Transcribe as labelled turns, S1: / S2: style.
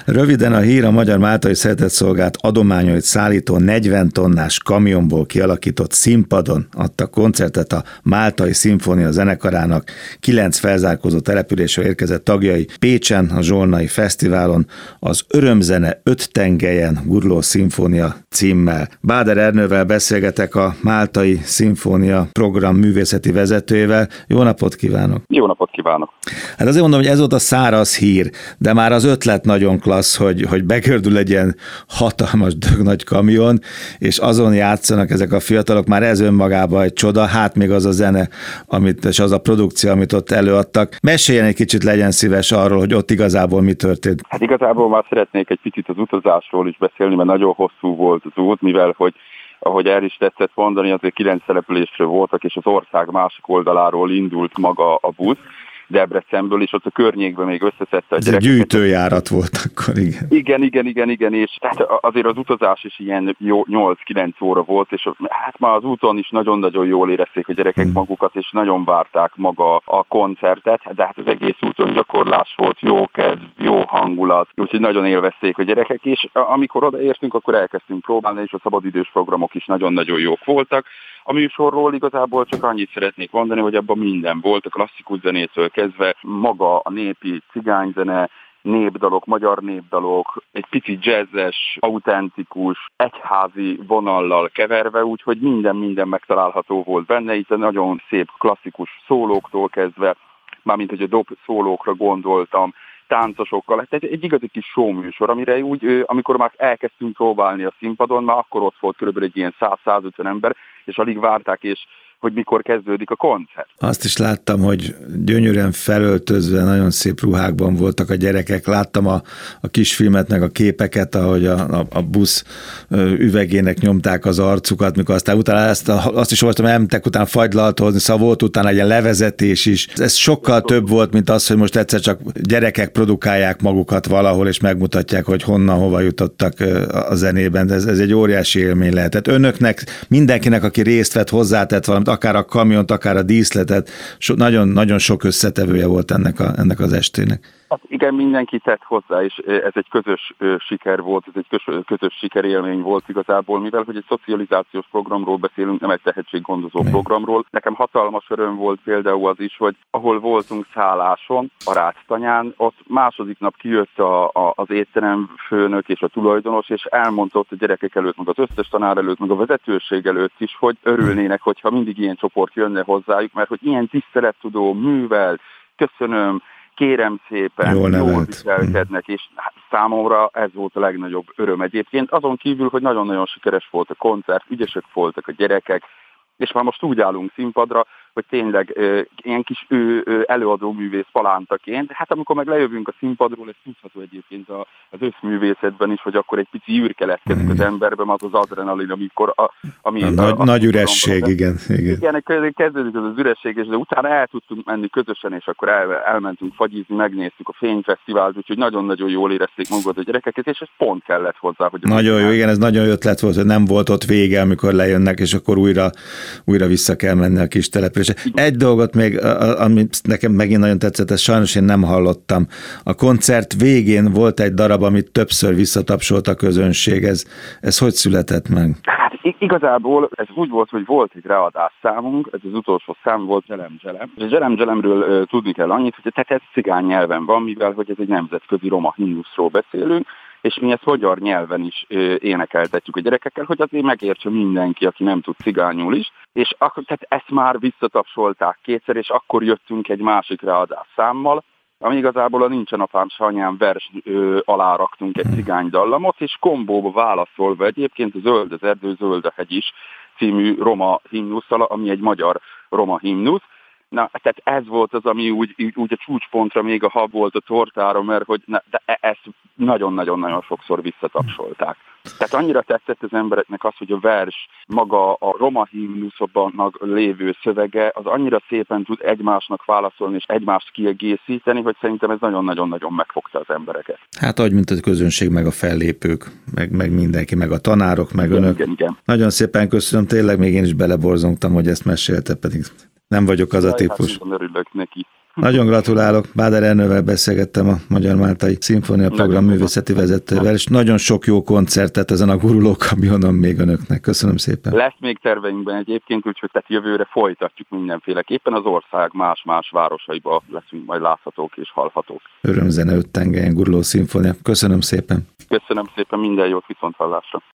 S1: Röviden a hír: a Magyar Máltai Szeretetszolgálat adományait szállító 40 tonnás kamionból kialakított színpadon adta koncertet a Máltai Szimfónia Zenekarának 9 felzárkózó településről érkezett tagjai Pécsen, a Zsolnai Fesztiválon, az Örömzene 5 tengelyen guruló szimfónia címmel. Báder Ernővel beszélgetek, a Máltai Szimfónia program művészeti vezetőjével. Jó napot kívánok!
S2: Jó napot kívánok!
S1: Hát azért mondom, hogy ez volt a száraz hír, de már az ötlet nagyon klassz, hogy begördül egy ilyen hatalmas nagy kamion, és azon játszanak ezek a fiatalok, már ez önmagában egy csoda, hát még az a zene, és az a produkció, amit ott előadtak. Meséljen egy kicsit, legyen szíves arról, hogy ott igazából mi történt.
S2: Hát igazából már szeretnék egy picit az utazásról is beszélni, mert nagyon hosszú volt az út, mivel hogy ahogy el is tetszett mondani, azért 9 településről voltak, és az ország másik oldaláról indult maga a busz, Debrecenből, és ott a környékben még összeszedte a
S1: gyerekeket. Ez egy gyűjtőjárat volt akkor, igen.
S2: Igen, és tehát azért az utazás is ilyen 8-9 óra volt, és hát már az úton is nagyon-nagyon jól érezték a gyerekek magukat, és nagyon várták maga a koncertet, de hát az egész úton gyakorlás volt, jó kedv, jó hangulat, úgyhogy nagyon élvezték a gyerekek, és amikor odaértünk, akkor elkezdtünk próbálni, és a szabadidős programok is nagyon-nagyon jók voltak. A műsorról igazából csak annyit szeretnék mondani, hogy abban minden volt, a klasszikus zenétől kezdve maga a népi cigányzene, népdalok, magyar népdalok, egy picit jazzes, autentikus, egyházi vonallal keverve, úgyhogy minden megtalálható volt benne, itt nagyon szép klasszikus szólóktól kezdve, mármint hogy a dob szólókra gondoltam, táncosokkal, tehát egy igazi kis showműsor, amire úgy, amikor már elkezdtünk próbálni a színpadon, már akkor ott volt körülbelül egy ilyen 100-150 ember, és alig várták, és hogy mikor kezdődik a koncert.
S1: Azt is láttam, hogy gyönyörűen felöltözve, nagyon szép ruhákban voltak a gyerekek. Láttam a kisfilmet, meg a képeket, ahogy a busz üvegének nyomták az arcukat, mikor aztán utána azt is olvastam, elmentek utána fagylalt hozni, szóval volt utána egy ilyen levezetés is. Ez sokkal több volt, mint az, hogy most egyszer csak gyerekek produkálják magukat valahol, és megmutatják, hogy honnan, hova jutottak a zenében. Ez egy óriási élmény lehetett. Önöknek, mindenkinek, aki részt vett, hozzátett valamit, akár a kamiont, akár a díszletet, nagyon sok összetevője volt ennek az estének.
S2: Hát igen, mindenki tett hozzá, és ez egy közös siker volt, ez egy közös sikerélmény volt igazából, mivel hogy egy szocializációs programról beszélünk, nem egy tehetséggondozó programról. Nekem hatalmas öröm volt például az is, hogy ahol voltunk szálláson, a Ráctanyán, ott második nap kijött az étterem főnök és a tulajdonos, és elmondta ott a gyerekek előtt, meg az összes tanár előtt, meg a vezetőség előtt is, hogy örülnének, hogyha mindig ilyen csoport jönne hozzájuk, mert hogy ilyen tisztelettudó, művelt, köszönöm, kérem szépen, jól viselkednek, és számomra ez volt a legnagyobb öröm egyébként. Azon kívül, hogy nagyon-nagyon sikeres volt a koncert, ügyesek voltak a gyerekek, és már most úgy állunk színpadra, hogy tényleg ilyen kis előadó művész palántaként. Hát amikor meg lejövünk a színpadról, ez tudható egyébként az összművészetben is, hogy akkor egy pici űr keletkezik az emberben, az adrenalin, amikor
S1: nagy üresség, igen.
S2: Igen, kezdődik az üresség, és de utána el tudtunk menni közösen, és akkor elmentünk fagyizni, megnéztük a Fényfesztivált, úgyhogy nagyon-nagyon jól érezték magukat a gyerekeket, és ez pont kellett hozzá. Hogy
S1: nagyon jó, igen, ez nagyon jó ötlet volt, hogy nem volt ott vége, amikor lejönnek, és akkor újra vissza kell menni a kis településre. Egy dolgot még, ami nekem megint nagyon tetszett, ezt sajnos én nem hallottam. A koncert végén volt egy darab, amit többször visszatapsolt a közönség. Ez hogy született meg?
S2: Hát igazából ez úgy volt, hogy volt egy readás számunk, ez az utolsó szám volt, Zselem Zselem. A Zselem Zselemről tudni kell annyit, hogy tehát ez cigány nyelven van, mivel hogy ez egy nemzetközi roma himnuszról beszélünk, és mi ezt magyar nyelven is énekeltetjük a gyerekekkel, hogy azért megértse mindenki, aki nem tud cigányul is, és akkor, tehát ezt már visszatapsolták kétszer, és akkor jöttünk egy másik readás számmal, ami igazából a Nincsen apám s anyám vers alá raktunk egy cigánydallamot, és kombóba válaszolva egyébként a Zöld az erdő, zöld a hegy is című roma himnusszal, ami egy magyar roma himnusz. Na, tehát ez volt az, ami úgy a csúcspontra még a hab volt a tortára, mert hogy de ezt nagyon-nagyon-nagyon sokszor visszatapsolták. Tehát annyira tetszett az embereknek az, hogy a vers, maga a roma himnuszokban lévő szövege, az annyira szépen tud egymásnak válaszolni és egymást kiegészíteni, hogy szerintem ez nagyon-nagyon-nagyon megfogta az embereket.
S1: Hát ahogy mint a közönség, meg a fellépők, meg mindenki, meg a tanárok, meg önök.
S2: Igen.
S1: Nagyon szépen köszönöm, tényleg még én is beleborzongtam, hogy ezt mesélte, pedig nem vagyok az a típus.
S2: Hát örülök neki.
S1: Nagyon gratulálok, Báder Ernővel beszélgettem, a Magyar Máltai Szimfónia Program művészeti vezetővel, és nagyon sok jó koncertet ezen a gurulókamionon még önöknek. Köszönöm szépen.
S2: Lesz még terveinkben egyébként, úgyhogy tehát jövőre folytatjuk mindenféleképpen. Az ország más-más városaiba leszünk majd láthatók és hallhatók.
S1: Örömzene 5 tengelyen guruló szimfónia. Köszönöm szépen.
S2: Köszönöm szépen, minden jót, viszonthallásra.